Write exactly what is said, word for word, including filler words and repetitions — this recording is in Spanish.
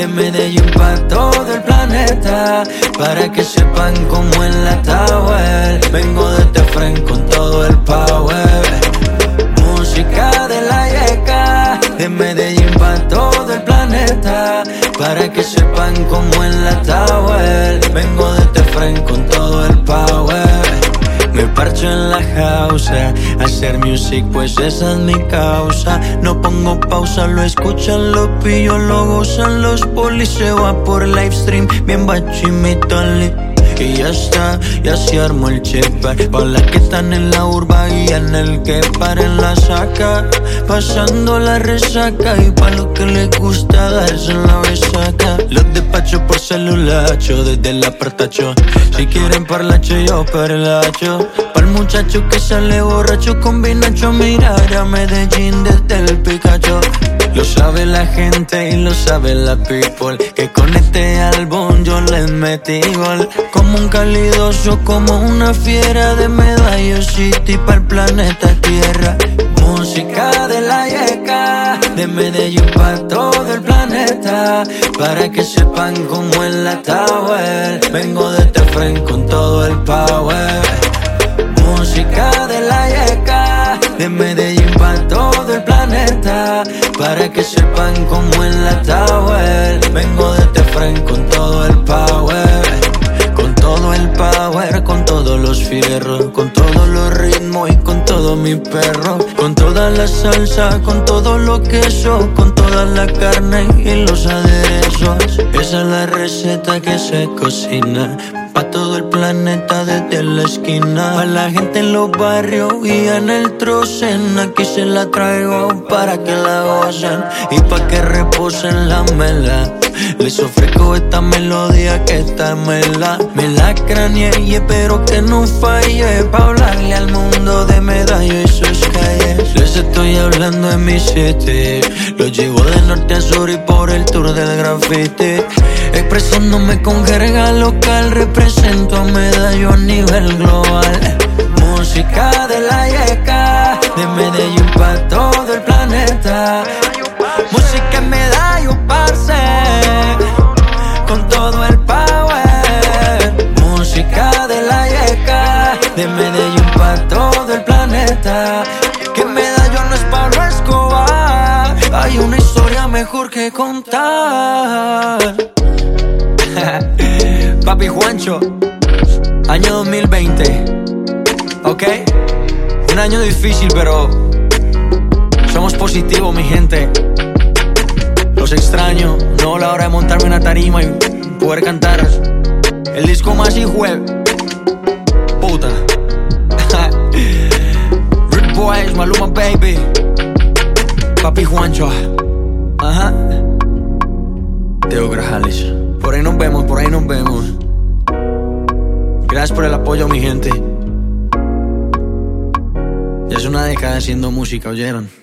de Medellín pa' todo el planeta, para que sepan cómo en la Tower vengo de Tefren con todo el power. Música de la yeca, de Medellín pa' todo el planeta, para que sepan cómo en la Tower vengo de Tefren con todo el power. Me parcho en la house, hacer music pues esa es mi causa. No pongo pausa, lo escuchan, lo pillo, lo gozan. Los polis se va por livestream, bien bachimito ali. Y ya está, ya se armó el chepa. Pa' las que están en la urba y en el que paren la saca, pasando la resaca. Y pa' los que les gusta darse en la besaca, los despacho por celulacho, desde el apartacho. Si quieren parlacho, yo parlacho. Pa'l muchacho que sale borracho con vinacho, mirar a Medellín desde el Picacho. Lo sabe la gente y lo sabe la people, que con este álbum yo les metí gol. Como un calidoso, como una fiera, de Medallo City pa'l planeta Tierra. Música de la yeca, de Medellín pa' todo el planeta, para que sepan cómo en la Tower vengo de Tefren con todo el power. Música de la yeca, de Medellín pa' todo el planeta, para que sepan cómo en la Tower vengo de Tefren con todo el power. Con todo el power, con todos los fierros, con todos los ritmos y con todo mi perro. Con toda la salsa, con todo lo queso, con toda la carne y los aderezos. Esa es la receta que se cocina pa' todo el planeta desde la esquina. Pa' la gente en los barrios y en el trocen, aquí se la traigo para que la gocen y pa' que reposen la mela. Les ofrezco esta melodía que esta mela me la craneé y espero que no falle, pa' hablarle al mundo de Medallo y sus calles. Les estoy hablando en mi city, los llevo de norte a sur y por el tour del graffiti. Expresándome con jerga local, represento a Medallo a nivel global. Música de la yeca, de Medellín pa' todo el planeta. Música en Medallo, parce, con todo el power. Música de la yeca, de Medellín pa' todo el planeta. Que Medallo no es Pablo Escobar, hay una historia mejor que contar. Papi Juancho, año dos mil veinte, ok. Un año difícil, pero somos positivos, mi gente. Los extraño, no la hora de montarme en una tarima y poder cantar el disco más hijuez puta. Rude Boys, Maluma Baby, Papi Juancho, ajá, Teo Grajales. Por ahí nos vemos, por ahí nos vemos. Gracias por el apoyo, mi gente. Ya es una década haciendo música, ¿oyeron?